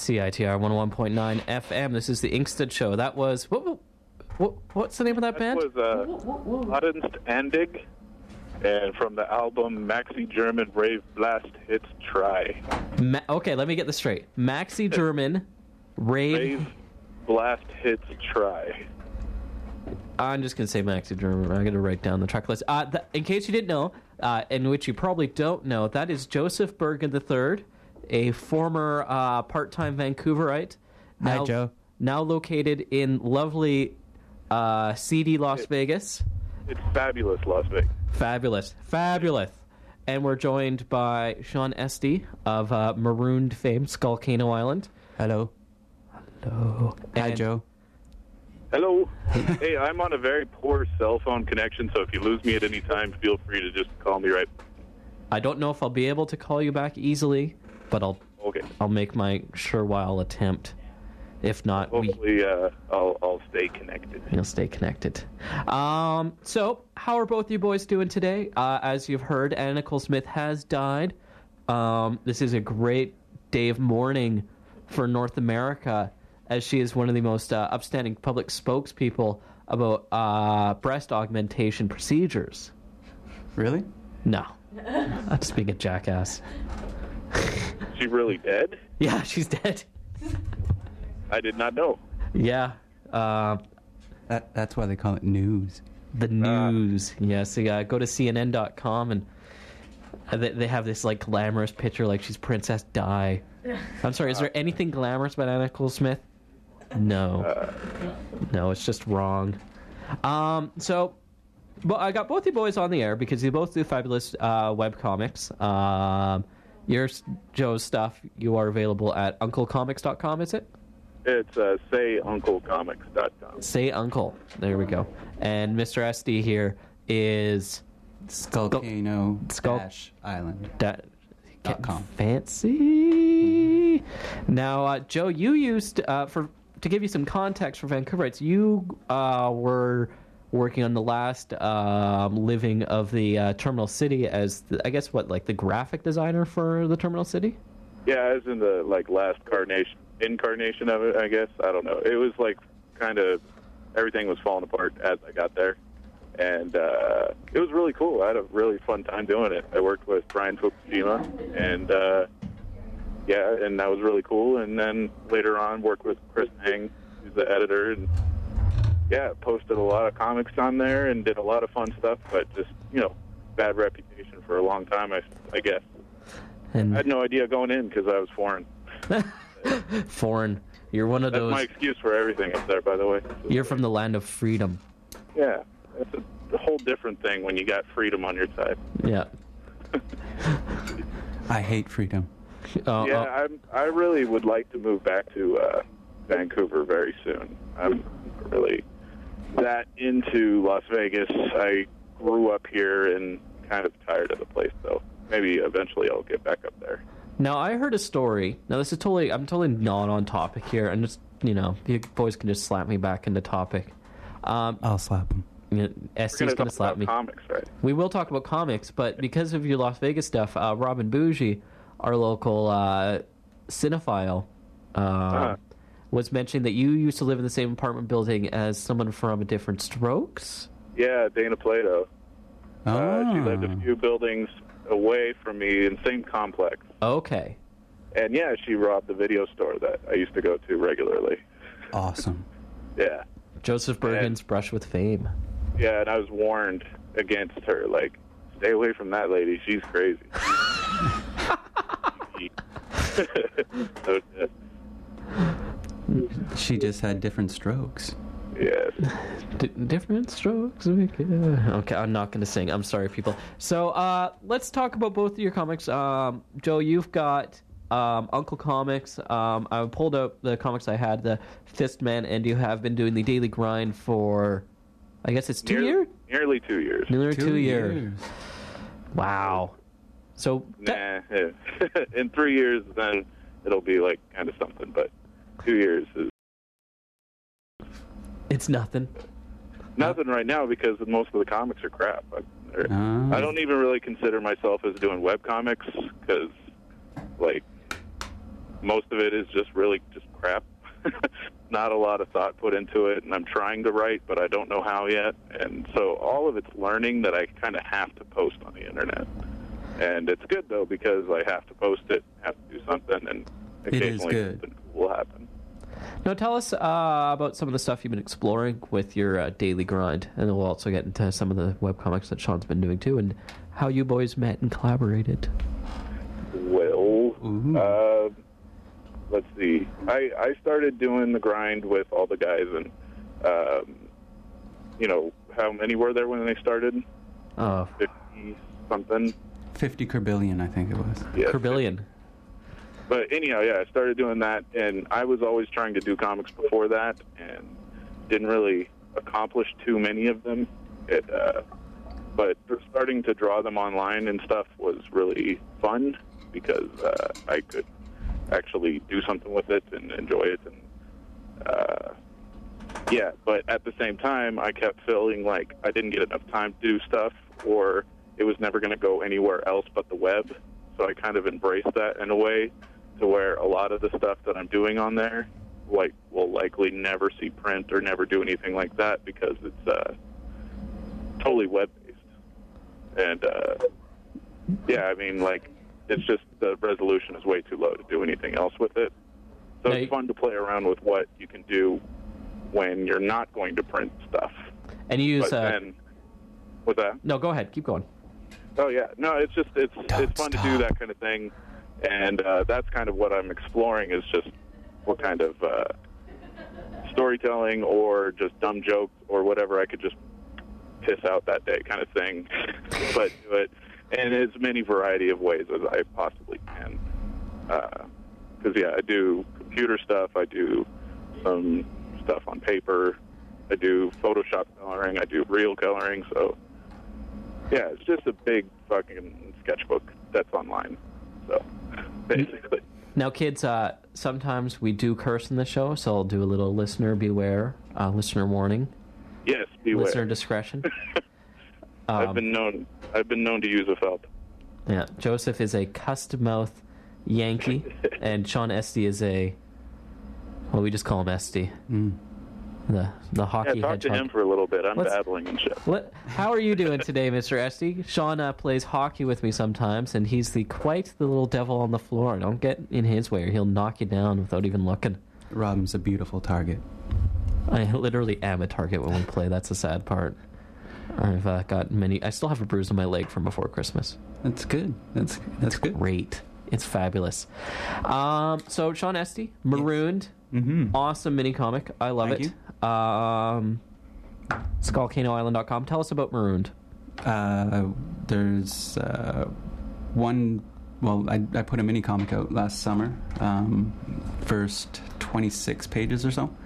CITR 101.9 FM. This is the Inkstead Show. That was... What's the name of that band? That was Adenst Andig, and from the album Maxi German Rave Blast Hits Try. Okay, let me get this straight. Maxi German Rave Blast Hits Try. I'm just going to say Maxi German. I'm going to write down the track list. In case you didn't know, in which you probably don't know, that is Joseph Bergen III, a former part-time Vancouverite. Hi, Joe. Now located in lovely seedy Las Vegas. It's fabulous, Las Vegas. Fabulous. And we're joined by Sean Esty of Marooned fame, Skulcano Island. Hello. Hi, Joe. Hello. Hey, I'm on a very poor cell phone connection, so if you lose me at any time, feel free to just call me right. I don't know if I'll be able to call you back easily, but I'll make my sure while attempt. If not, hopefully I'll stay connected. You'll stay connected. So, how are both you boys doing today? As you've heard, Anna Nicole Smith has died. This is a great day of mourning for North America, as she is one of the most upstanding public spokespeople about breast augmentation procedures. Really? No. I'm just being a jackass. She really dead? Yeah, she's dead. I did not know. Yeah. That's why they call it news. The news. Yes. Yeah, go to CNN.com and they have this like glamorous picture like she's Princess Di. I'm sorry, is there anything glamorous about Anna Nicole Smith? No. No, it's just wrong. So, but I got both you boys on the air because you both do fabulous webcomics. Your Joe's stuff, you are available at unclecomics.com, is it? It's sayunclecomics.com. Say Uncle. There we go. And Mr. SD here is Skulcano-Island.com. Fancy. Now, Joe, you used to give you some context for Vancouverites. You were working on the last living of the Terminal City as the graphic designer for the Terminal City. Yeah, as in the last incarnation of it, I guess. I don't know. It was kind of everything was falling apart as I got there, and it was really cool. I had a really fun time doing it. I worked with Brian Fukushima, and and that was really cool. And then later on, worked with Chris Hang, who's the editor, and posted a lot of comics on there and did a lot of fun stuff. But just bad reputation for a long time, I guess. And I had no idea going in because I was foreign. Foreign. You're one of those. That's my excuse for everything up there, by the way. You're from the land of freedom. Yeah. It's a whole different thing when you got freedom on your side. Yeah. I hate freedom. I really would like to move back to Vancouver very soon. I'm really that into Las Vegas. I grew up here and kind of tired of the place, though. Maybe eventually I'll get back up there. Now, I heard a story. Now, I'm totally not on topic here, and just, you boys can just slap me back into topic. I'll slap him. Esty's going to slap me. Comics, right? We will talk about comics, but because of your Las Vegas stuff, Robin Bougie, our local cinephile, was mentioning that you used to live in the same apartment building as someone from Different Strokes? Yeah, Dana Plato. Oh. She lived a few buildings away from me in the same complex. Okay. And she robbed the video store that I used to go to regularly. Awesome. Yeah. Joseph Bergen's brush with fame. Yeah, and I was warned against her. Stay away from that lady. She's crazy. She just had different strokes. Yes. Different strokes. Okay, I'm not going to sing. I'm sorry, people. So let's talk about both of your comics. Joe, you've got Uncle Comics. I pulled up the comics I had, the Fistman, and you have been doing the Daily Grind for, I guess it's 2 years? Nearly 2 years. Nearly 2 years. Wow. So in 3 years, then it'll be kind of something, but 2 years is... It's nothing. Nothing right now because most of the comics are crap. I don't even really consider myself as doing webcomics because, most of it is just really just crap. Not a lot of thought put into it, and I'm trying to write, but I don't know how yet. And so all of it's learning that I kind of have to post on the internet. And it's good, though, because I have to post it, have to do something, and occasionally something cool will happen. Now tell us about some of the stuff you've been exploring with your daily grind, and then we'll also get into some of the webcomics that Sean's been doing too, and how you boys met and collaborated. Well, let's see. I started doing the grind with all the guys, and how many were there when they started? 50-something. 50 Kerbillion, I think it was. Yeah, Kerbillion. But anyhow, yeah, I started doing that, and I was always trying to do comics before that, and didn't really accomplish too many of them. But starting to draw them online and stuff was really fun because I could actually do something with it and enjoy it. And but at the same time, I kept feeling like I didn't get enough time to do stuff, or it was never going to go anywhere else but the web. So I kind of embraced that in a way, to where a lot of the stuff that I'm doing on there will likely never see print or never do anything like that because it's totally web-based. And, it's just the resolution is way too low to do anything else with it. So it's fun to play around with what you can do when you're not going to print stuff. And you use... what's that? No, go ahead. Keep going. Oh, yeah. No, it's fun to do that kind of thing. And that's kind of what I'm exploring, is just what kind of storytelling or just dumb jokes or whatever I could just piss out that day kind of thing. But do it in as many variety of ways as I possibly can. Because, I do computer stuff. I do some stuff on paper. I do Photoshop coloring. I do real coloring. So, yeah, it's just a big fucking sketchbook that's online. So, basically. Now, kids, sometimes we do curse in the show, so I'll do a little listener beware, listener warning. Yes, beware. Listener discretion. I've been known to use a felt. Yeah, Joseph is a custom-mouth Yankee, and Sean Esty is we just call him Esty. The hockey Yeah, talk hedgehog. to him for a little bit. I'm babbling and shit. How are you doing today, Mr. Esty? Sean plays hockey with me sometimes, and he's quite the little devil on the floor. Don't get in his way, or he'll knock you down without even looking. Robin's a beautiful target. I literally am a target when we play. That's the sad part. I've got many... I still have a bruise on my leg from before Christmas. That's good. That's good. Great. It's fabulous. So, Sean Esty, Marooned. Yes. Mm-hmm. Awesome mini comic. I love Thank it. SkullCanoIsland.com. Tell us about Marooned. There's one... Well, I put a mini comic out last summer. First 26 pages or so.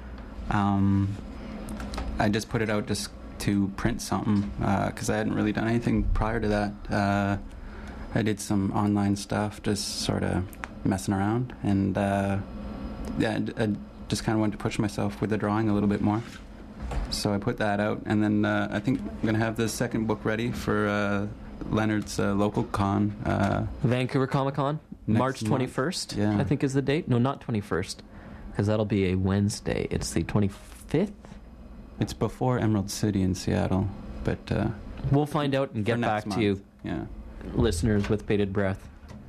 I just put it out just to print something because I hadn't really done anything prior to that. I did some online stuff, just sort of messing around, and I just kind of wanted to push myself with the drawing a little bit more. So I put that out, and then I think I'm going to have the second book ready for Leonard's local con. Vancouver Comic Con, March 21st, yeah. I think is the date. No, not 21st, because that'll be a Wednesday. It's the 25th? It's before Emerald City in Seattle, but... we'll find out and get back to you, listeners with bated breath.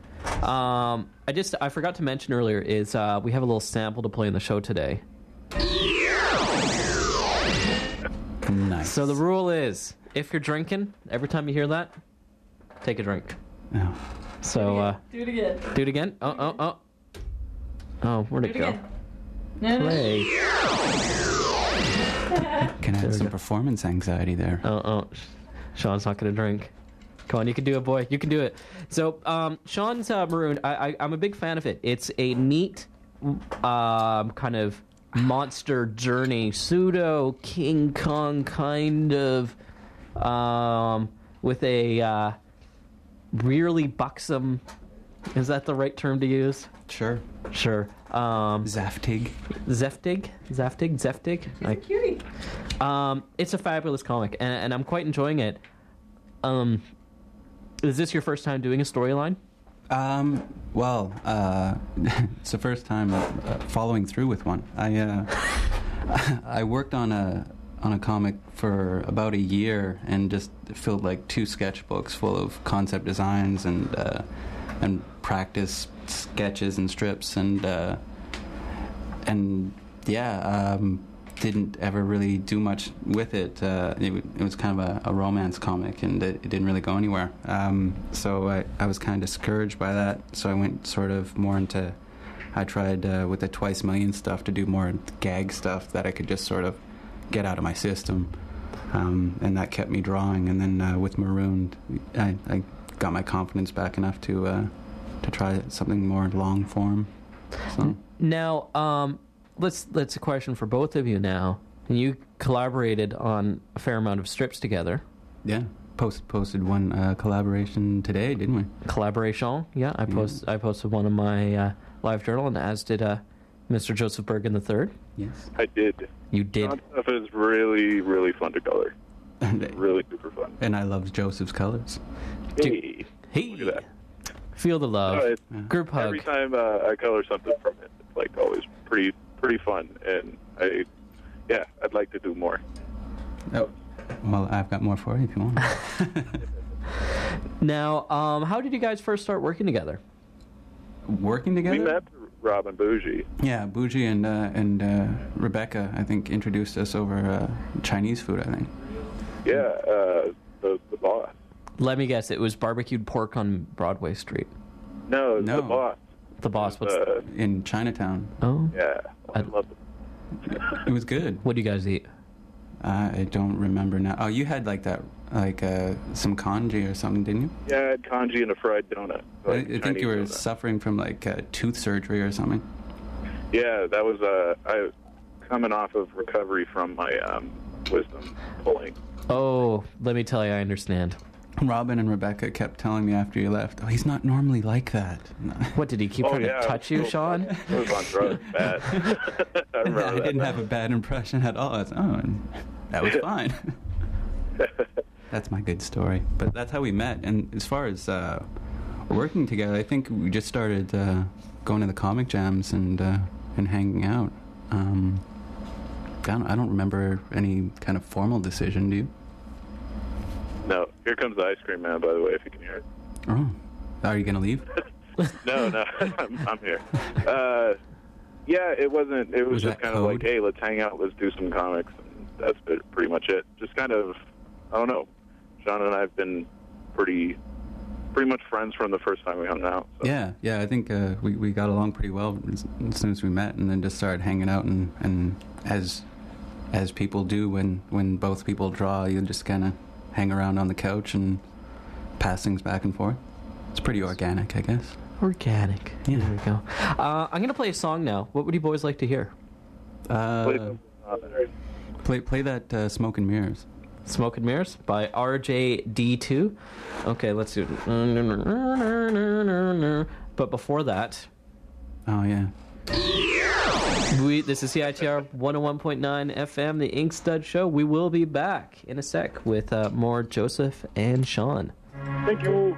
I forgot to mention earlier is we have a little sample to play in the show today. Nice. So the rule is, if you're drinking, every time you hear that, take a drink. Oh. So do it again. Do it again. Oh, where'd it go? No. Play. Can I have some performance anxiety there? Sean's not gonna drink. Come on, you can do it, boy. You can do it. So, Sean's Marooned. I'm a big fan of it. It's a neat kind of monster journey, pseudo King Kong kind of, with a really buxom. Is that the right term to use? Sure. Zaftig. Cutie. It's a fabulous comic, and I'm quite enjoying it. Is this your first time doing a storyline? Well, it's the first time following through with one. I worked on a comic for about a year and just filled like 2 sketchbooks full of concept designs and practice sketches and strips and didn't ever really do much with it. It was kind of a romance comic, and it didn't really go anywhere. So I was kind of discouraged by that. So I went sort of more into. I tried with the Twice Million stuff to do more gag stuff that I could just sort of get out of my system, and that kept me drawing. And then with Marooned, I got my confidence back enough to try something more long form. So. Now, let's a question for both of you now. You collaborated on a fair amount of strips together. Yeah, posted one collaboration today, didn't we? Collaboration, yeah. I posted one in my live journal, and as did Mr. Joseph Bergen III. Yes, I did. You did. That stuff is really, really fun to color. Really super fun. And I loved Joseph's colors. Hey, Hey, look at that. Feel the love. Group hug. Every time I color something from it, it's like always pretty fun, and I'd like to do more. Oh, well, I've got more for you if you want. Now, how did you guys first start working together? Working together? We met through Rob and Bougie. Yeah, Bougie and Rebecca, I think, introduced us over Chinese food, I think. Yeah, the boss. Let me guess, it was barbecued pork on Broadway Street. No. No. The boss. The boss, what's... In Chinatown. Oh? Yeah, I love it. It was good. What do you guys eat? I don't remember now. Oh, you had like that, like some congee or something, didn't you? Yeah, I had congee and a fried donut. I Like think you were Chinese donut. suffering from like tooth surgery or something. Yeah, that was I was coming off of recovery from my wisdom pulling. Oh, let me tell you, I understand. Robin and Rebecca kept telling me after you left, "Oh, he's not normally like that." What, did he keep trying to touch you, Sean? I was on drugs, bad. I remember I that. didn't have a bad impression at all. I was, that was fine. That's my good story. But that's how we met. And as far as working together, I think we just started going to the comic jams and hanging out. I don't remember any kind of formal decision. Do you? No, here comes the ice cream man, by the way, if you can hear it. Oh, are you gonna leave? No, I'm here. Yeah, it wasn't. It was just that kind of code? like, hey, let's hang out, let's do some comics, and that's pretty much it. Just kind of, I don't know. Sean and I have been pretty much friends from the first time we hung out. So. Yeah. I think we got along pretty well as soon as we met, and then just started hanging out, and as people do when both people draw, you just kind of hang around on the couch and pass things back and forth. It's pretty organic, I guess. Organic. Yeah. There we go. I'm going to play a song now. What would you boys like to hear? Play that Smoke and Mirrors. Smoke and Mirrors by RJD2. Okay, let's do it. But before that... Oh, yeah. This is CITR 101.9 FM, the Ink Stud Show. We will be back in a sec with more Joseph and Sean. Thank you.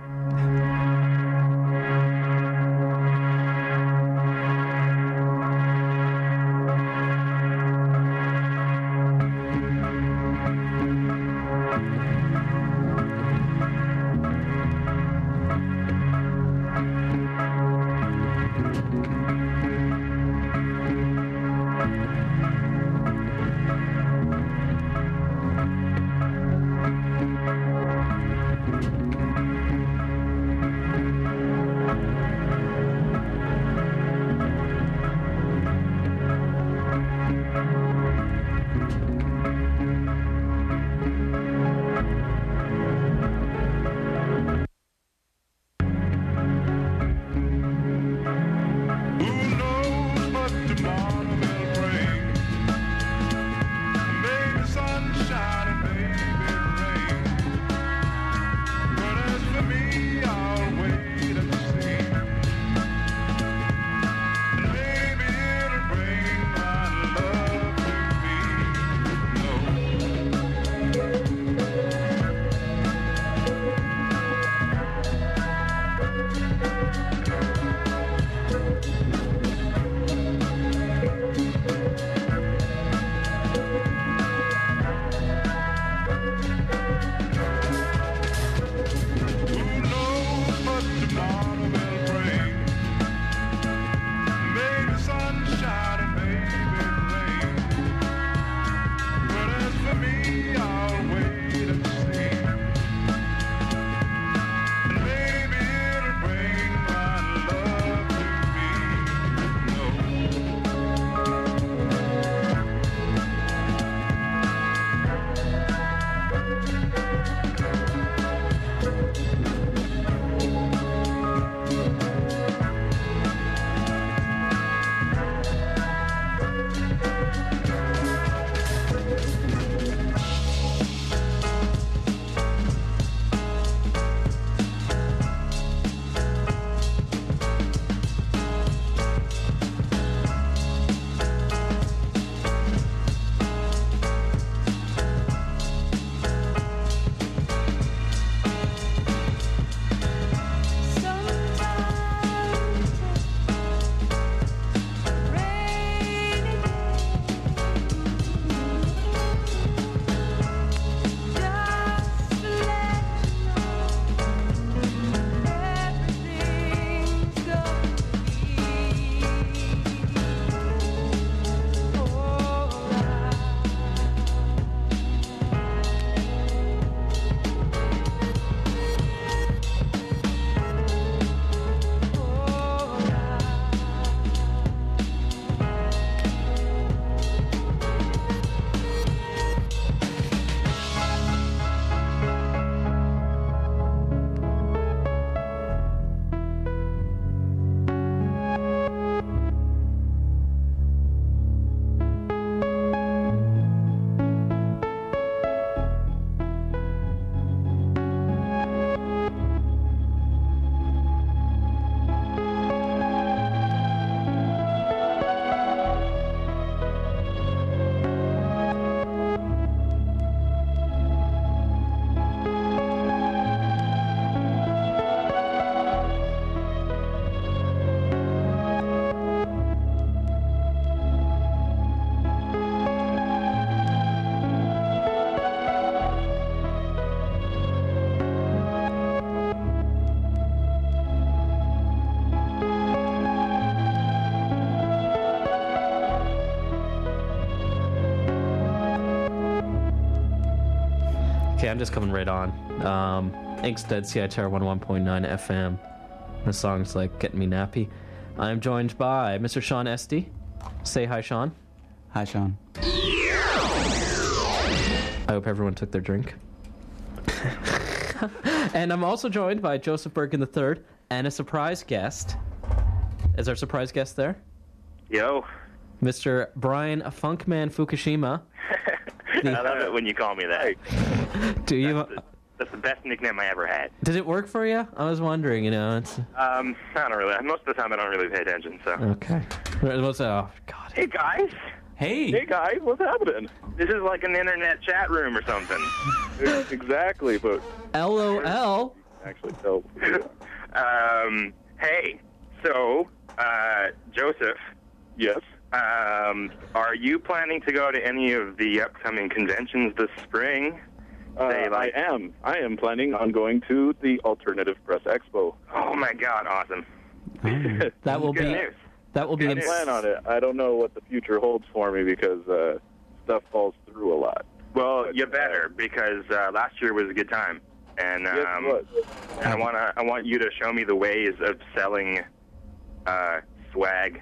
Okay, I'm just coming right on. Inkstead, CITR 101.9 FM. The song's like getting me nappy. I'm joined by Mr. Sean Esty. Say hi, Sean. Hi, Sean. I hope everyone took their drink. And I'm also joined by Joseph Bergen III and a surprise guest. Is our surprise guest there? Yo. Mr. Brian Funkman Fukushima. I love it when you call me that. Do you? That's the best nickname I ever had. Did it work for you? I was wondering, you know. It's I don't really. Most of the time, I don't really pay attention. So. okay. Oh God. Hey guys. Hey, guys, what's happening? This is like an internet chat room or something. Exactly, but LOL. actually tell. Hey. So, Joseph. Yes. Are you planning to go to any of the upcoming conventions this spring? I am planning on going to the Alternative Press Expo. Oh my God! Awesome. That will Good be. news. That will be. I plan on it. I don't know what the future holds for me because stuff falls through a lot. Well, you better, because last year was a good time, and Yes, it was. and I want you to show me the ways of selling swag.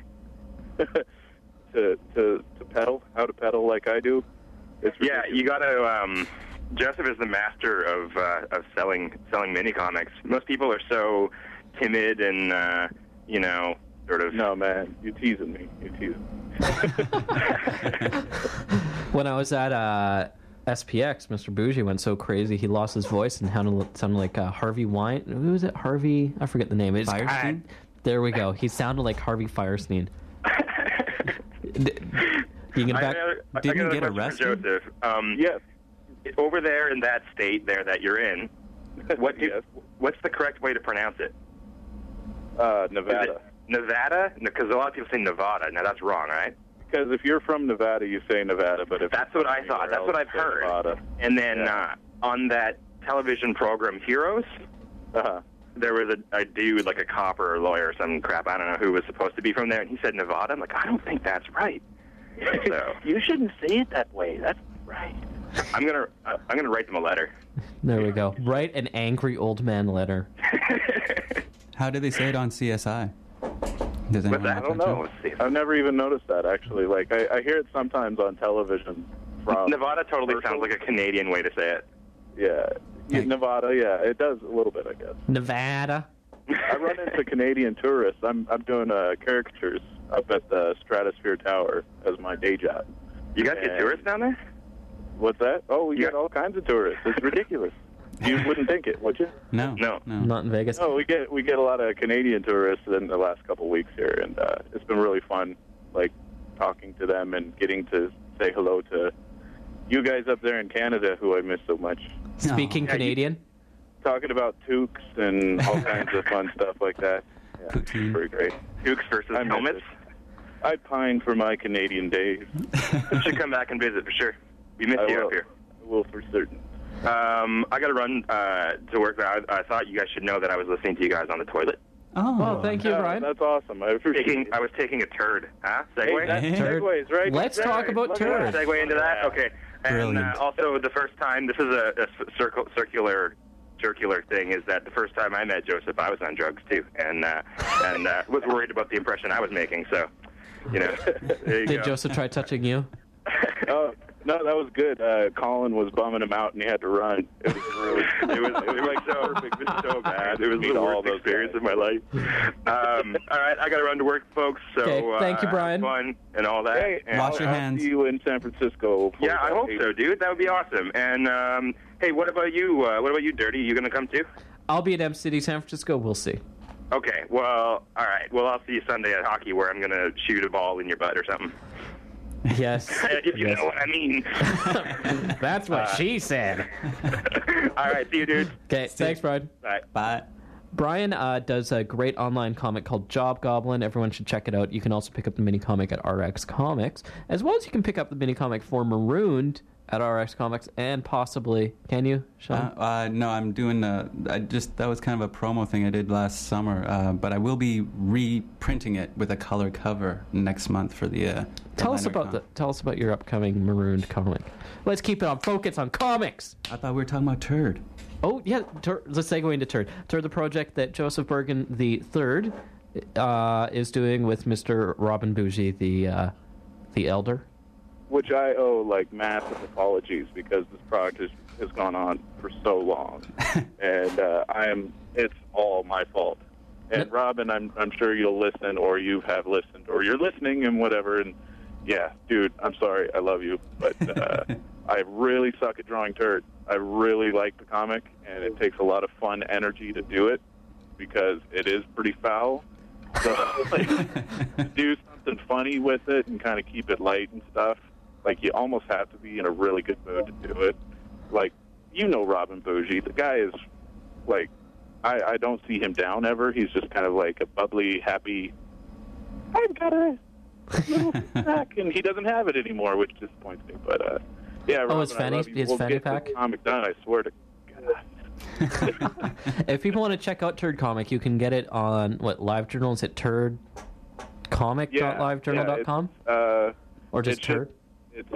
to pedal, how to pedal like I do. It's Yeah, ridiculous. you got to. Joseph is the master of selling mini comics. Most people are so timid and sort of. No, man, you're teasing me. You're teasing me. When I was at SPX, Mr. Bougie went so crazy he lost his voice and sounded like Harvey Wine. Who was it? Harvey? I forget the name. Firestein? There we go. He sounded like Harvey Firestein. You can back. Didn't get question for arrested? Joseph. Yes. Over there in that state there that you're in, Yes. what's the correct way to pronounce it? Nevada. Is it Nevada? Because a lot of people say Nevada. Now that's wrong, right? Because if you're from Nevada, you say Nevada, but if That's you're what I from thought. anywhere That's what else, I've you say heard. Nevada. And then Yeah. on that television program Heroes, Uh-huh. there was a dude, like a cop or a lawyer or some crap, I don't know, who was supposed to be from there, and he said Nevada. I'm like, I don't think that's right. So You shouldn't say it that way. That's right. I'm gonna write them a letter. There we go. Write an angry old man letter. How do they say it on CSI? Does anyone that? I watch don't that know. show? I've never even noticed that, actually. Like, I hear it sometimes on television. From Nevada totally sounds commercials. like a Canadian way to say it. Yeah. Like- Nevada, yeah. It does a little bit, I guess. Nevada. I run into Canadian tourists. I'm doing caricatures up at the Stratosphere Tower as my day job. You guys get And- tourists down there? What's that? Oh, we Yeah. get all kinds of tourists. It's ridiculous. You wouldn't think it, would you? No. No. Not in Vegas. No, we get a lot of Canadian tourists in the last couple of weeks here, and it's been really fun, like talking to them and getting to say hello to you guys up there in Canada, who I miss so much. Speaking Yeah, Canadian. Talking about toques and all kinds of fun stuff like that. Yeah, it's Poutine. pretty great. Dukes versus I miss helmets? it. I pine for my Canadian days. You should come back and visit for sure. We miss I you will. up here. I will for certain. I got to run to work. I thought you guys should know that I was listening to you guys on the toilet. Oh, Well, thank you, Yeah, Brian. that's awesome. I appreciate I was taking a turd. Huh? Hey, Segue? that's Turd. segues, right? Let's talk about Look at turd. that. Segue into that? Okay. And Brilliant. also, the first time, this is a circular thing, is that the first time I met Joseph, I was on drugs too, and was worried about the impression I was making. So, there you Did go. Joseph try touching you? Oh, no, that was good. Colin was bumming him out, and he had to run. It was really, it was like so perfect, but so bad. It was Meet the all worst those experience guys. of my life. All right, I got to run to work, folks. So, Okay, thank you, Brian. have fun and all that. Hey, And- Wash your I'll hands. see you in San Francisco. Yeah, I hope so, dude. That would be awesome. And hey, what about you? What about you, Dirty? You gonna come too? I'll be at M City, San Francisco. We'll see. Okay. Well, all right. Well, I'll see you Sunday at hockey, where I'm gonna shoot a ball in your butt or something. Yes. If you Yes. know what I mean. That's what she said. All right. See you, dude. Okay, thanks, Brian. Bye. Bye. Brian does a great online comic called Job Goblin. Everyone should check it out. You can also pick up the mini comic at RX Comics, as well as you can pick up the mini comic for Marooned at RX Comics, and possibly, can you, Sean? No, I'm doing that was kind of a promo thing I did last summer, but I will be reprinting it with a color cover next month for the Tell us about your upcoming Marooned comic. Let's keep it on focus on comics. I thought we were talking about Turd. Oh yeah, let's segue into Turd. Turd, the project that Joseph Bergen the Third is doing with Mr. Robin Bougie, the elder. Which I owe like massive apologies because this project has gone on for so long, and it's all my fault. And Robin, I'm sure you'll listen, or you have listened, or you're listening, and whatever. And yeah, dude, I'm sorry, I love you, but I really suck at drawing Turd. I really like the comic, and it takes a lot of fun energy to do it because it is pretty foul. So like, to do something funny with it and kind of keep it light and stuff. Like, you almost have to be in a really good mood to do it. Like, you know Robin Bougie. The guy is, like, I don't see him down ever. He's just kind of like a bubbly, happy, I've got a little sack, and he doesn't have it anymore, which disappoints me. But, yeah, Robin, his fanny, his we'll fanny get pack? this comic done, I swear to God. If people want to check out Turd Comic, you can get it on, LiveJournal? Is it turdcomic.livejournal.com? Or just Turd? It's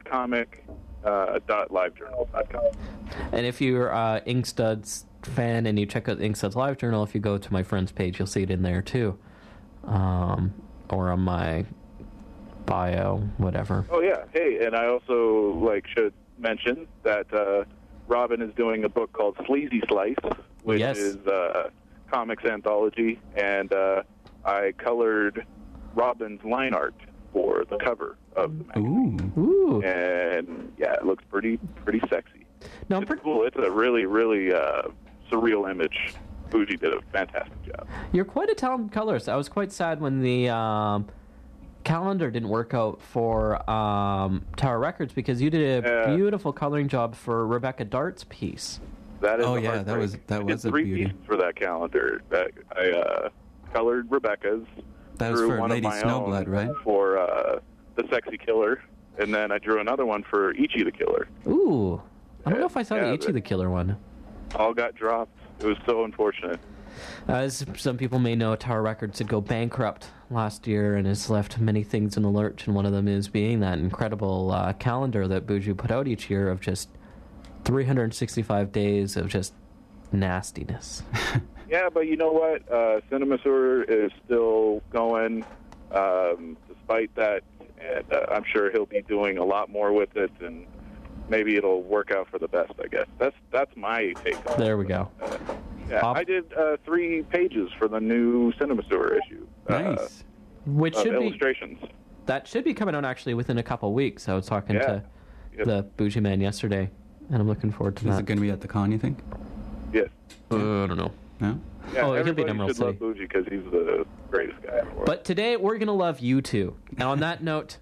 turdcomic.livejournal.com. And if you're Inkstud's fan and you check out Inkstud's Live Journal, if you go to my friend's page, you'll see it in there too. Or on my bio, whatever. Oh, yeah. Hey, and I also should mention that Robin is doing a book called Sleazy Slice, which is a comics anthology, and I colored Robin's line art for the cover of the magazine. Ooh. And yeah, it looks pretty sexy. No, it's cool. It's a really, really surreal image. Bougie did a fantastic job. You're quite a talented colorist. I was quite sad when the calendar didn't work out for Tower Records because you did a beautiful coloring job for Rebecca Dart's piece. That is that was a three beauty. pieces for that calendar. I colored Rebecca's. That was for one Lady of my Snowblood, own right? For the Sexy Killer, and then I drew another one for Ichi the Killer. Ooh. I don't know if I saw the Ichi the Killer one. All got dropped. It was so unfortunate. As some people may know, Tower Records did go bankrupt last year and has left many things in the lurch, and one of them is being that incredible calendar that Bougie put out each year of just 365 days of just nastiness. Yeah, but you know what? CinemaSewer is still going despite that, and I'm sure he'll be doing a lot more with it, and maybe it'll work out for the best, I guess. That's my take on it. There we go. Yeah, I did 3 pages for the new CinemaSewer issue. Nice. Which should illustrations. That should be coming out actually within a couple of weeks. I was talking to the Bougie Man yesterday, and I'm looking forward to that. Is it going to be at the con, you think? Yes. I don't know. No? Yeah, he'll be in everybody Emerald should love City. Bougie because he's the greatest guy in the world. But today we're going to love you too. And on that note,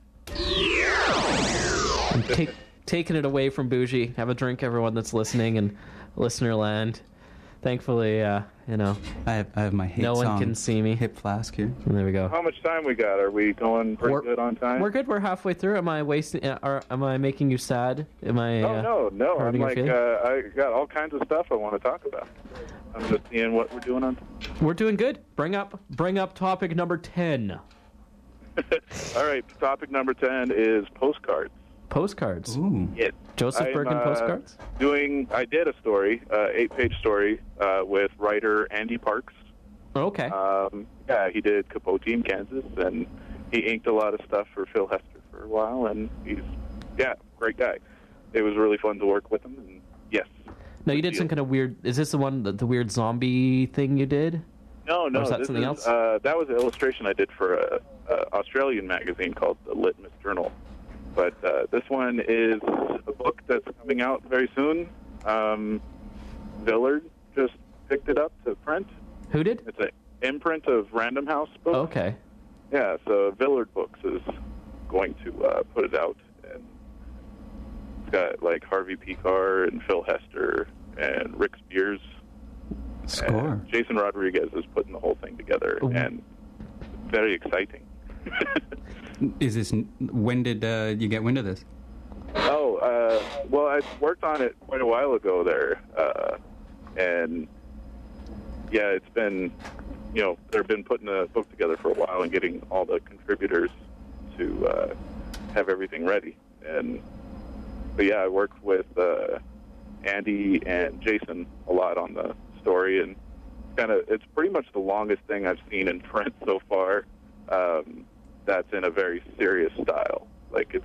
I'm taking it away from Bougie. Have a drink, everyone that's listening in listener land. Thankfully, I have my hate no one song, can see me. Hip Flask here. There we go. How much time we got? Are we going pretty good on time? We're good. We're halfway through. Am I wasting? Am I making you sad? Am I? No. I'm hurting your I got all kinds of stuff I want to talk about. I'm just seeing what we're doing on. We're doing good. Bring up topic number 10. All right. Topic number 10 is postcards. Postcards. Ooh. Yes. Joseph Bergen postcards. I did a story, 8-page story with writer Andy Parks. Okay. Yeah, he did Capote in Kansas, and he inked a lot of stuff for Phil Hester for a while, and he's great guy. It was really fun to work with him, and yes. No, you did some kind of weird. Is this the one, the weird zombie thing you did? No. Or is that something else? That was an illustration I did for a Australian magazine called the Litmus Journal. But this one is a book that's coming out very soon. Villard just picked it up to print. Who did? It's an imprint of Random House books. Okay. Yeah, so Villard Books is going to put it out. And it's got Harvey Picar and Phil Hester and Rick Spears. Score. And Jason Rodriguez is putting the whole thing together, and very exciting. Is this? When did you get wind of this? Well, I worked on it quite a while ago there, and yeah, it's been, they've been putting the book together for a while and getting all the contributors to have everything ready. But yeah, I worked with Andy and Jason a lot on the story, and it's pretty much the longest thing I've seen in print so far. That's in a very serious style. Like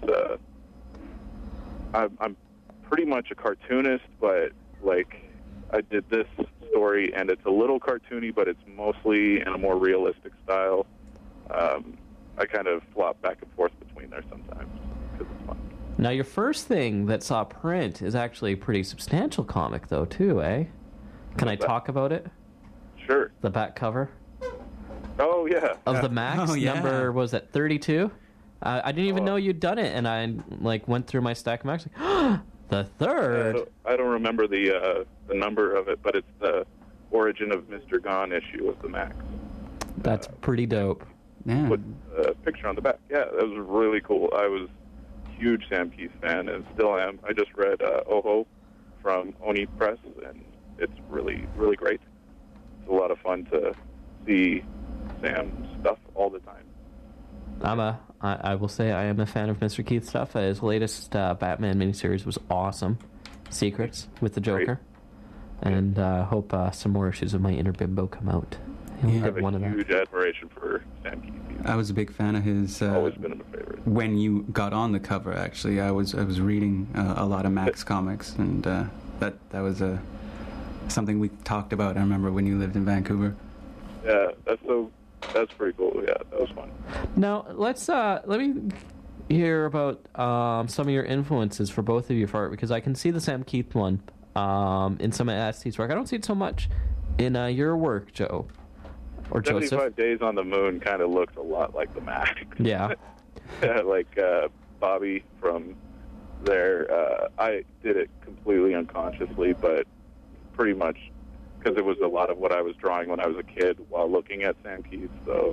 I'm pretty much a cartoonist, but like I did this story, and it's a little cartoony, but it's mostly in a more realistic style. I kind of flop back and forth between there sometimes because it's fun. Now, your first thing that saw print is actually a pretty substantial comic, though, too, eh? Can I talk about it? Sure. The back cover Oh, yeah. of the Max, Oh, yeah. number, was that 32? I didn't even know you'd done it, and I went through my stack of Max, like, the third? I don't remember the number of it, but it's the Origin of Mr. Gone issue of the Max. That's pretty dope. Yeah. With a picture on the back. Yeah, that was really cool. I was a huge Sam Keith fan, and still am. I just read Oho from Oni Press, and it's really, really great. It's a lot of fun to see Sam's stuff all the time. I will say I am a fan of Mr. Keith stuff. His latest Batman miniseries was awesome. Secrets with the Joker. Great. And hope some more issues of My Inner Bimbo come out. I He'll have get one a of them. huge admiration for Sam Keith. He's I was a big fan of his. always been a favorite. When you got on the cover, actually, I was reading a lot of Max comics, and that was something we talked about. I remember when you lived in Vancouver. Yeah, that's pretty cool. Yeah, that was fun. Now let me hear about some of your influences for both of you for art, because I can see the Sam Keith one in some of Estes' work. I don't see it so much in your work, Joe or 75 Joseph. Days on the Moon kind of looks a lot like the Max. Yeah. Like Bobby from there. I did it completely unconsciously, but pretty much because it was a lot of what I was drawing when I was a kid while looking at Sam Keith. So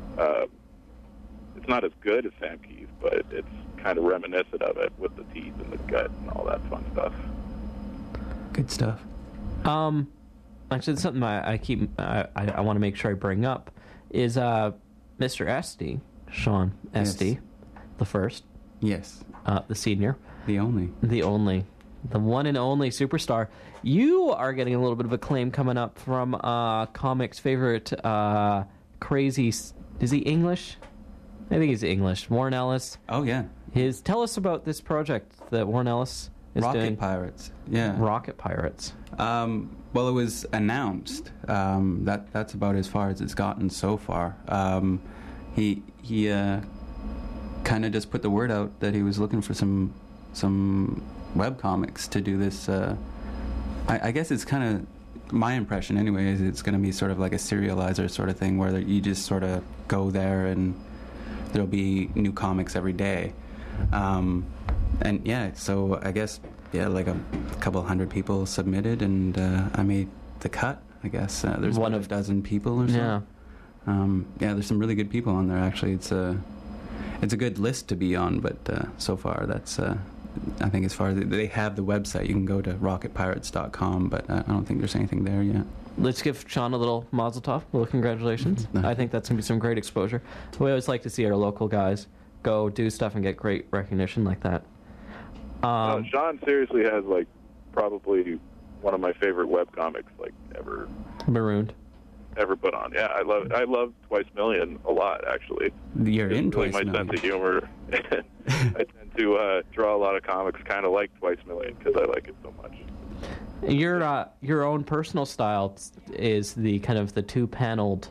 it's not as good as Sam Keith, but it's kind of reminiscent of it with the teeth and the gut and all that fun stuff. Good stuff. Actually, it's something I want to make sure I bring up is Mr. Esty, Sean Esty, Yes. the first, Yes. the senior, The only. the one and only superstar. You are getting a little bit of acclaim coming up from comics favorite crazy. Is he English? I think he's English. Warren Ellis. Oh, yeah. Tell us about this project that Warren Ellis is Rocket doing. Pirates. Yeah. Rocket Pirates. Well, it was announced. That's about as far as it's gotten so far. He kind of just put the word out that he was looking for some web comics to do this. I guess it's kind of my impression anyway. Is it's going to be sort of like a serializer sort of thing where you just sort of go there and there'll be new comics every day. And yeah, so I guess. Yeah, like a couple hundred people submitted, and I made the cut, I guess. There's One one of- of a dozen people or so. Yeah. Yeah, there's some really good people on there, actually. It's a good list to be on, but so far that's, I think as far as they have the website, you can go to rocketpirates.com, but I don't think there's anything there yet. Let's give Sean a little mazel tov, a little congratulations. I think that's going to be some great exposure. We always like to see our local guys go do stuff and get great recognition like that. Sean seriously has like probably one of my favorite webcomics like ever Marooned. put on. Yeah, I love Twice Million a lot actually. You're It's in really Twice my Million. sense of humor. I tend to draw a lot of comics kind of like Twice Million because I like it so much. Your own personal style is the kind of the two-paneled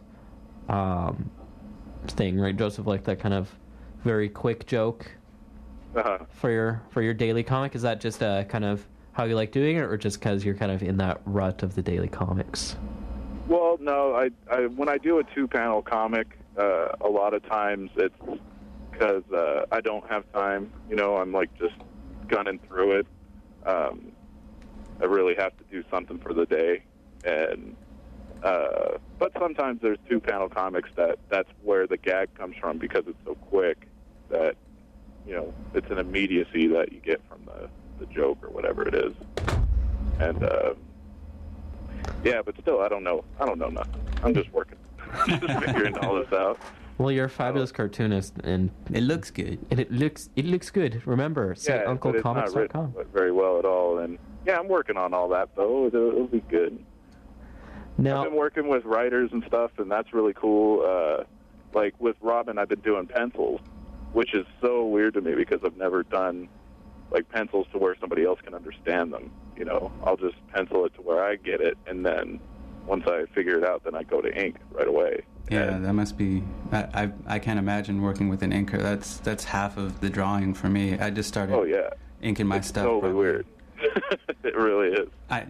thing, right, Joseph? Like that kind of very quick joke for your daily comic. Is that just kind of how you like doing it, or just because you're kind of in that rut of the daily comics? Well, no, I when I do a two-panel comic, a lot of times it's because I don't have time. You know, I'm like just gunning through it. I really have to do something for the day, and but sometimes there's two-panel comics that's where the gag comes from because it's so quick that you know it's an immediacy that you get from the joke or whatever it is, and yeah, but still I don't know nothing. I'm just working, just figuring all this out. Well, you're a fabulous cartoonist, and It looks good. it looks good. Remember, Yeah, but it's not written StUncleComics.com. very well at all. And yeah, I'm working on all that though. It'll be good. I've Now, been working with writers and stuff, and that's really cool. Like with Robin, I've been doing pencils, which is so weird to me because I've never done like pencils to where somebody else can understand them. You know, I'll just pencil it to where I get it, and then once I figure it out, then I go to ink right away. Yeah, And- that must be. I can't imagine working with an inker. That's half of the drawing for me. I just started oh yeah, inking my it's stuff. totally probably- weird. It really is.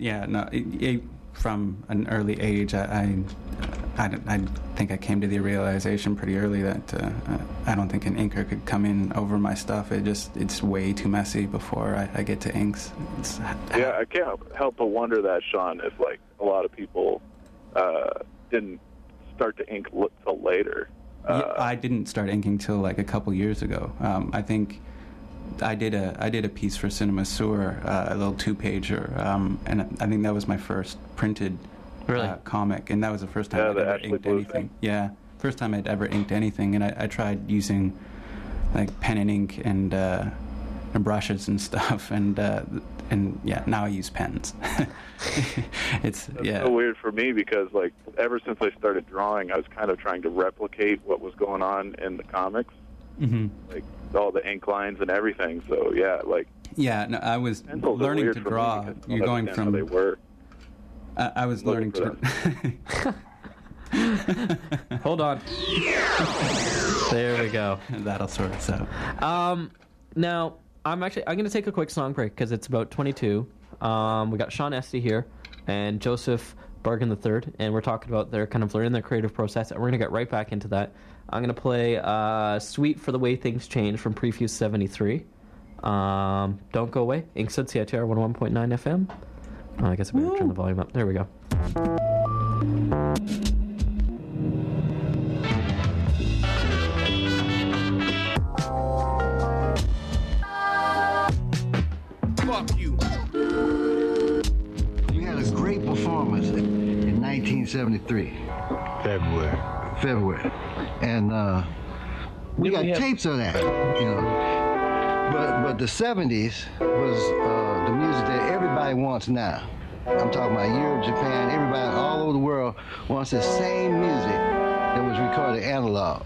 From an early age, I think I came to the realization pretty early that I don't think an inker could come in over my stuff. It's way too messy before I get to inks. Yeah, I can't help but wonder that, Sean, if like a lot of people didn't start to ink till later. I didn't start inking till like a couple years ago. I think I did a piece for Cinema Sewer, a little 2-pager, and I think that was my first printed Really? comic, and that was the first time Yeah, I'd the ever Ashley inked Blue anything. thing. Yeah, first time I'd ever inked anything, and I tried using like pen and ink and brushes and stuff, and yeah, now I use pens. It's It's so weird for me because like ever since I started drawing, I was kind of trying to replicate what was going on in the comics, hmm like all the ink lines and everything. So yeah, like Yeah, no, I was pencils are learning weird to for me draw. because I You're don't going understand how they from. were. I was learning looking to. hold on. There we go. That'll sort us out. Now I'm going to take a quick song break because it's about 22. We got Sean Esty here and Joseph Bargan III, and we're talking about their kind of learning their creative process, and we're going to get right back into that. I'm going to play "Sweet for the Way Things Change" from Prefuse 73. Don't go away. Inkstuds CITR 101.9 FM. Oh, I guess I better turn the volume up. There we go. Fuck you. We had a great performance in 1973, February, and we got tapes of that, you know. But the 70s was the music that everybody wants now. I'm talking about Europe, Japan, everybody all over the world wants the same music that was recorded analog.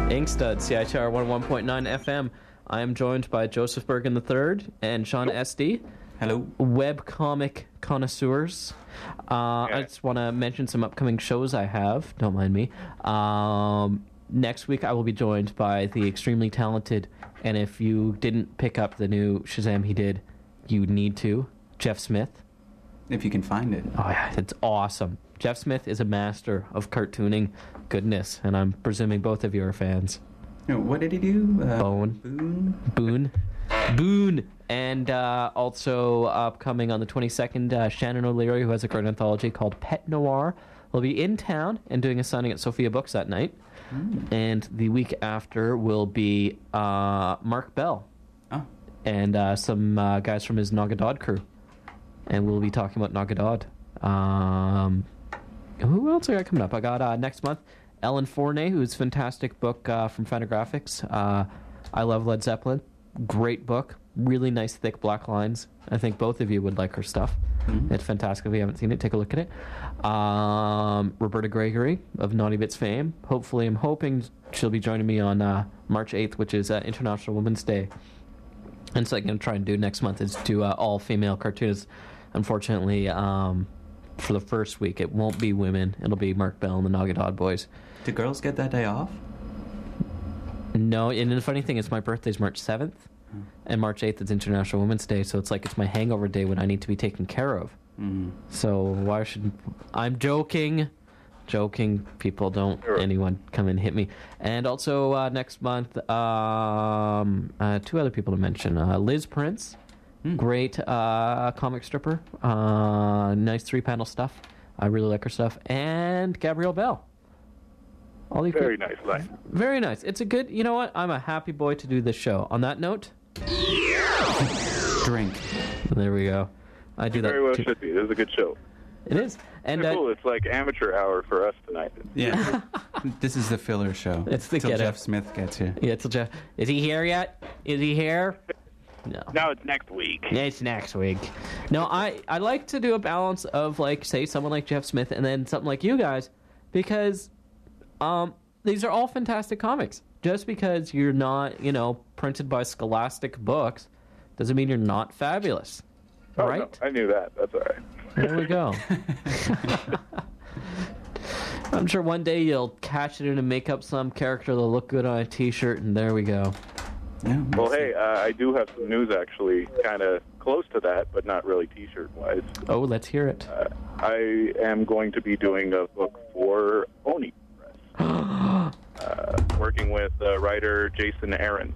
Inkstuds, CITR 101.9 FM. I am joined by Joseph Bergen III and Sean SD. Hello. Webcomic connoisseurs. I just want to mention some upcoming shows I have. Don't mind me. Next week I will be joined by the extremely talented, and if you didn't pick up the new Shazam he did, you need to, Jeff Smith. If you can find it. Oh yeah, it's awesome. Jeff Smith is a master of cartooning goodness, and I'm presuming both of you are fans. What did he do? Boone. And also upcoming on the 22nd, Shannon O'Leary, who has a great anthology called Pet Noir, will be in town and doing a signing at Sophia Books that night. And the week after will be Mark Bell and some guys from his Nagadod crew. And we'll be talking about Nagadod. Who else I got coming up? I got next month Ellen Forney, who's a fantastic book from Fantagraphics. I Love Led Zeppelin. Great book. Really nice, thick black lines. I think both of you would like her stuff. It's fantastic. If you haven't seen it, take a look at it. Roberta Gregory of Naughty Bits fame. Hopefully, I'm hoping she'll be joining me on March 8th, which is International Women's Day. And so I'm going to try and do next month is do all-female cartoonists. Unfortunately, for the first week, it won't be women. It'll be Mark Bell and the Nagadod boys. Do girls get that day off? No, and the funny thing is my birthday's March 7th, and March 8th is International Women's Day, so it's like it's my hangover day when I need to be taken care of. So why should... I'm joking. People, don't anyone come and hit me. And also next month, two other people to mention. Liz Prince, great comic stripper. Nice 3-panel stuff. I really like her stuff. And Gabrielle Bell. All these Very nice line. Very nice. It's a good... You know what? I'm a happy boy to do this show. On that note... Drink. There we go. I do that Very well too. should be. This is a good show. It is. And Cool. It's like amateur hour for us tonight. Yeah. This is the filler show. It's the till get Jeff out. Smith gets here. Yeah, till Jeff... Is he here yet? Is he here? No. Now it's next week. It's next week. No, I like to do a balance of, like, say, someone like Jeff Smith and then something like you guys, because these are all fantastic comics. Just because you're not, printed by Scholastic Books doesn't mean you're not fabulous. Oh, Right? no, I knew that. That's all right. There we go. I'm sure one day you'll catch it in and make up some character that'll look good on a t-shirt, and there we go. Yeah. Well, hey, I do have some news actually, kind of close to that, but not really T-shirt wise. Oh, let's hear it. I am going to be doing a book for Oni Press, working with writer Jason Aaron,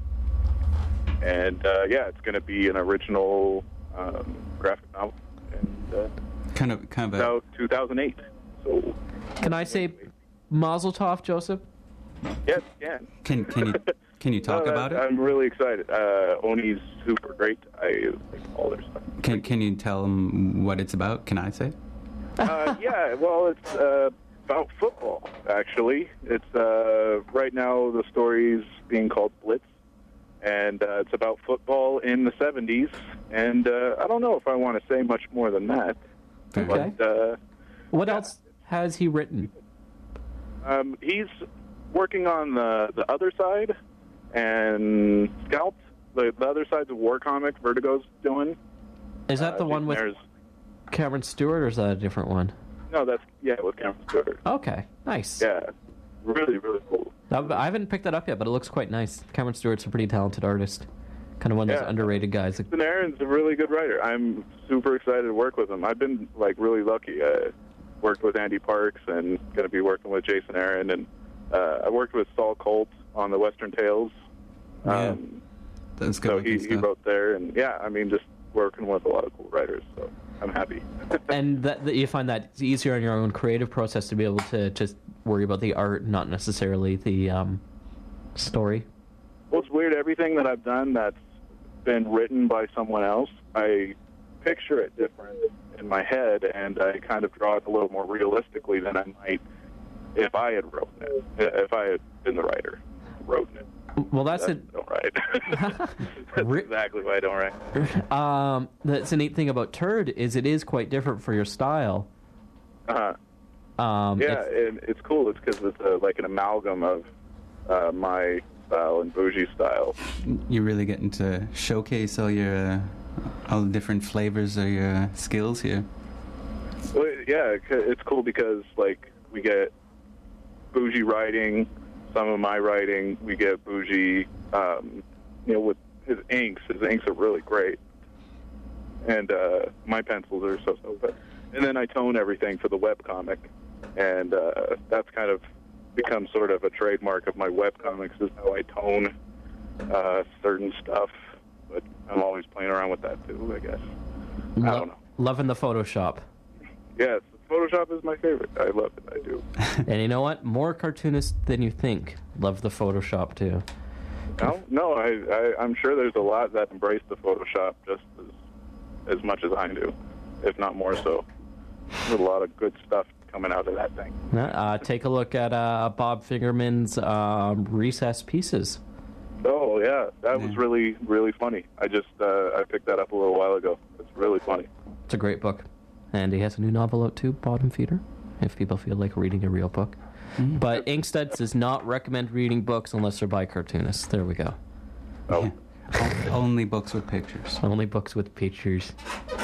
and it's going to be an original graphic novel, and Kind of about 2008. So, Can I say Mazel Tov, Joseph? yes, yeah. Can you talk about it? I'm really excited. Oni's super great. I like all their stuff. Can you tell them what it's about? Can I say? Well, it's about football, actually. It's right now the story's being called Blitz, and it's about football in the 70s. And I don't know if I want to say much more than that. Okay. But, What else has he written? he's working on the other side, and Scalped, the other side's a war comic Vertigo's doing. Is that the one with there's- Cameron Stewart, or is that a different one? No, that's, with Cameron Stewart. Okay, nice. Yeah, really, really cool. I haven't picked that up yet, but it looks quite nice. Cameron Stewart's a pretty talented artist. Kind of one of those Yeah. underrated guys. Jason Aaron's a really good writer. I'm super excited to work with him. I've been, really lucky. I worked with Andy Parks and going to be working with Jason Aaron, and I worked with Saul Colt on the Western Tales. Yeah. That's good. So looking he stuff. wrote there, and just working with a lot of cool writers, so I'm happy. And that you find that it's easier in your own creative process to be able to just worry about the art, not necessarily the story. Well, it's weird. Everything that I've done that's been written by someone else, I picture it different in my head, and I kind of draw it a little more realistically than I might if I had written it, if I had been the writer wrote it. Well, that's I don't write. That's exactly why I don't write. That's a neat thing about Turd is it is quite different for your style. And it's cool. It's because it's like an amalgam of my style and Bougie style. You're really getting to showcase all the different flavors of your skills here. Well, yeah, it's cool because like we get Bougie writing, some of my writing. We get Bougie, with his inks. His inks are really great, and my pencils are so. But and then I tone everything for the webcomic, and that's kind of become sort of a trademark of my webcomics is how I tone certain stuff. But I'm always playing around with that too, I guess. I don't know. Loving the Photoshop. Yes, Photoshop is my favorite. I love it. I do. And you know what? More cartoonists than you think love the Photoshop too. No, I'm sure there's a lot that embrace the Photoshop just as much as I do, if not more so. There's a lot of good stuff coming out of that thing. Take a look at Bob Fingerman's Recess Pieces. Oh, yeah. That was really, really funny. I picked that up a little while ago. It's really funny. It's a great book. And he has a new novel out too, Bottom Feeder, if people feel like reading a real book. Mm-hmm. But Inkstuds does not recommend reading books unless they're by cartoonists. There we go. Oh. Only books with pictures. Only books with pictures.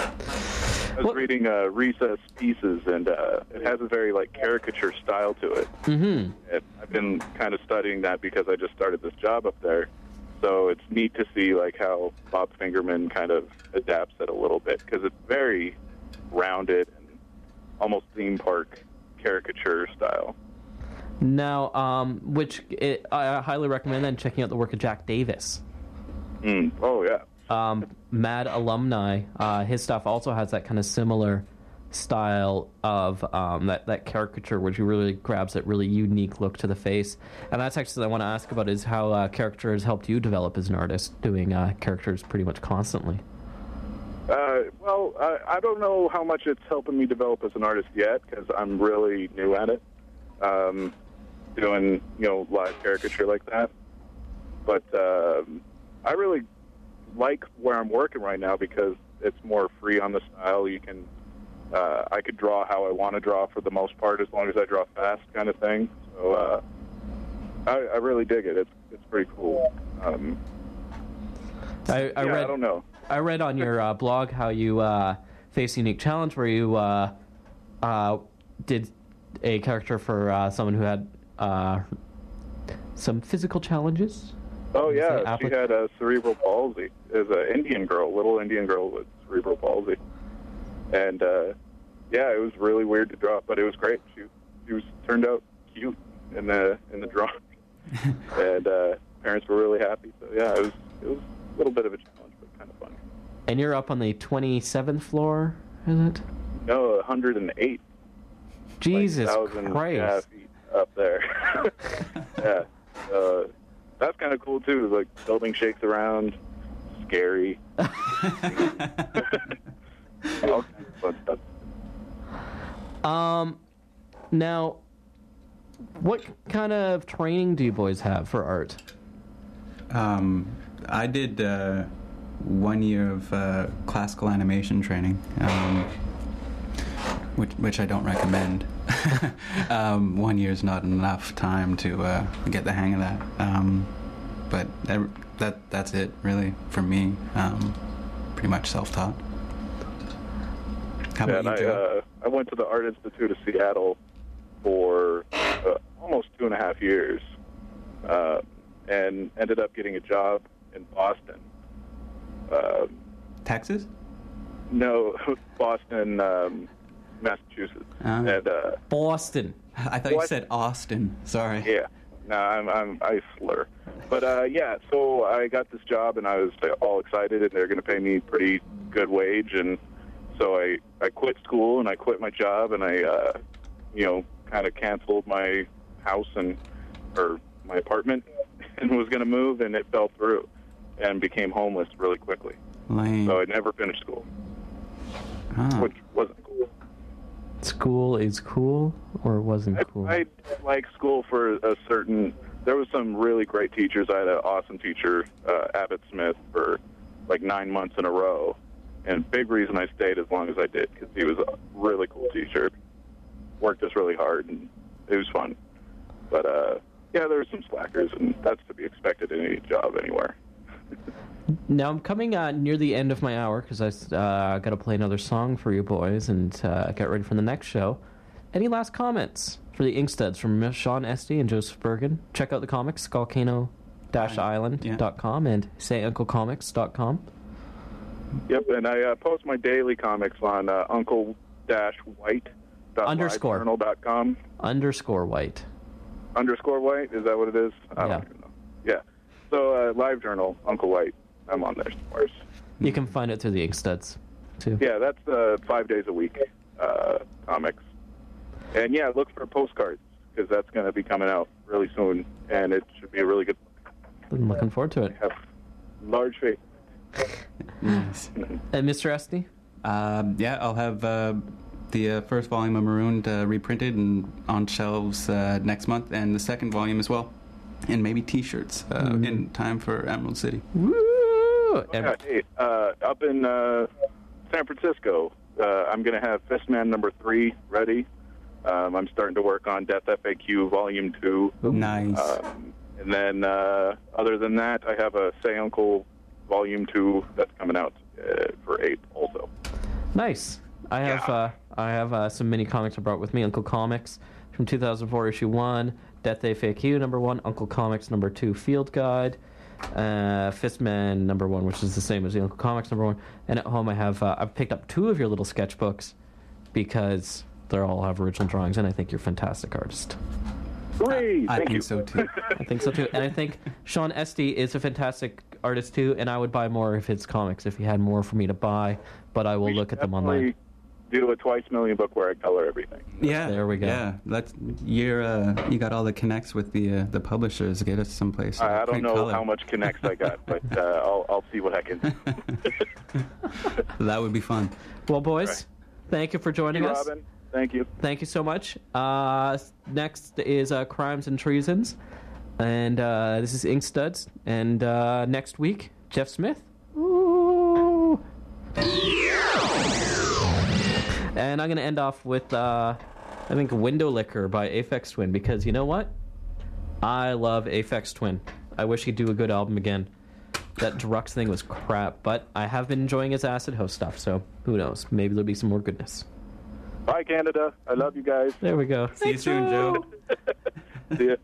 I was reading Recess Pieces, and it has a very caricature style to it. Mm-hmm. And I've been kind of studying that because I just started this job up there. So it's neat to see how Bob Fingerman kind of adapts it a little bit because it's very rounded and almost theme park caricature style. Now, I highly recommend then checking out the work of Jack Davis. Oh, yeah. Mad Alumni, his stuff also has that kind of similar style of that caricature, which really grabs that really unique look to the face. And that's actually what I want to ask about is how caricature has helped you develop as an artist, doing characters pretty much constantly. Well, I don't know how much it's helping me develop as an artist yet because I'm really new at it, doing live caricature like that. But I really like where I'm working right now because it's more free on the style. You can, I could draw how I want to draw for the most part as long as I draw fast, kind of thing. So I really dig it. It's pretty cool. I don't know. I read on your blog how you faced a unique challenge where you did a character for someone who had some physical challenges. Oh, yeah. She had cerebral palsy. It was an Indian girl, little Indian girl with cerebral palsy. And, yeah, it was really weird to draw, but it was great. She turned out cute in the drawing. And parents were really happy. So, yeah, it was a little bit of a challenge, but kind of fun. And you're up on the 27th floor, is it? No, 108. Jesus Christ. Yeah, feet up there. Yeah. That's kind of cool, too. The building shakes around. Scary. All kinds of fun stuff. Now, what kind of training do you boys have for art? I did 1 year of classical animation training, which I don't recommend. 1 year is not enough time to get the hang of that. But that's it, really, for me. Pretty much self-taught. How about you, Joe? I went to the Art Institute of Seattle for almost 2.5 years, and ended up getting a job in Boston. Texas? No, Boston, Massachusetts. And, Boston. I thought you said Austin. Sorry. Yeah. No, I slur. But, yeah, so I got this job, and I was all excited, and they're going to pay me pretty good wage. And so I quit school, and I quit my job, and I, kind of canceled my house or my apartment and was going to move, and it fell through and became homeless really quickly. Lame. So I never finished school, which wasn't cool. School is cool or wasn't cool? I like school for a certain... There was some really great teachers. I had an awesome teacher, Abbott Smith, for 9 months in a row. And big reason I stayed as long as I did, because he was a really cool teacher. Worked us really hard, and it was fun. But yeah, there's some slackers, and that's to be expected in any job anywhere. Now I'm coming near the end of my hour because I got to play another song for you boys and get ready for the next show. Any last comments for the Inkstuds from Sean Esty and Joseph Bergen? Check out the comics, Skullcano-Island.com and SayUncleComics.com. Yep, and I post my daily comics on uncle-white.livejournal.com. _white. _white, is that what it is? I don't even know. Yeah. So, Live Journal, Uncle White. I'm on there somewhere. You can find it through the Inkstuds, too. Yeah, that's 5 days a week comics. And, yeah, look for postcards, because that's going to be coming out really soon, and it should be a really good book. I'm looking forward to it. I have large faith. Nice. And Mr. Esty? Yeah, I'll have the first volume of Marooned reprinted and on shelves next month, and the second volume as well. And maybe T-shirts in time for Emerald City. Woo! Yeah, hey, up in San Francisco, I'm going to have Fistman number 3 ready. I'm starting to work on Death FAQ Volume 2. Nice. And then, other than that, I have a Say Uncle Volume 2 that's coming out for 8 also. Nice. I have some mini comics I brought with me. Uncle Comics from 2004 issue 1, Death FAQ number 1, Uncle Comics number 2 Field Guide, Fistman number 1, which is the same as the Uncle Comics number 1. And at home I have I've picked up 2 of your little sketchbooks because they all have original drawings, and I think you're a fantastic artist. Hooray! I Thank think you. so too. I think so too, and I think Sean Esty is a fantastic artist too. And I would buy more of his comics if he had more for me to buy. But I will We look should at them definitely online. Mm-hmm. do a twice million book where I color everything. Yeah, There we go. Yeah, you got all the connects with the publishers. Get us someplace. I don't print know color. how much connects I got, but I'll see what I can do. That would be fun. Well, boys, Right. thank you for joining us. Robin, thank you. Thank you so much. Next is Crimes and Treasons, and this is Inkstuds. And next week, Jeff Smith. Ooh. And I'm going to end off with, I think, Window Liquor by Aphex Twin, because you know what? I love Aphex Twin. I wish he'd do a good album again. That Drux thing was crap, but I have been enjoying his Acid Host stuff, so who knows? Maybe there'll be some more goodness. Bye, Canada. I love you guys. There we go. See you soon, Joe. See ya.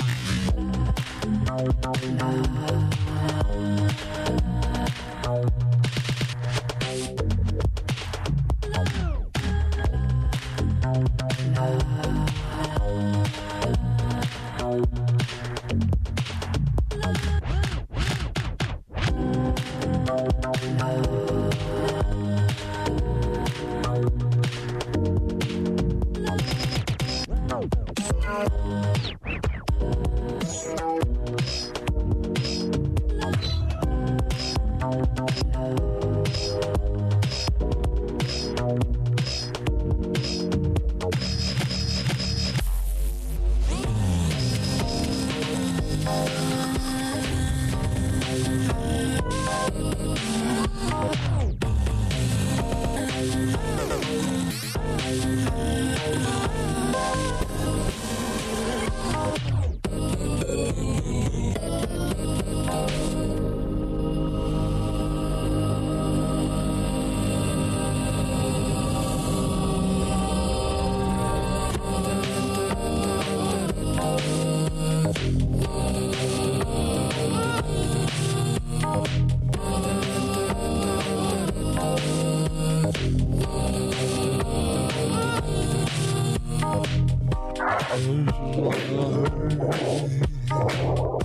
Oh,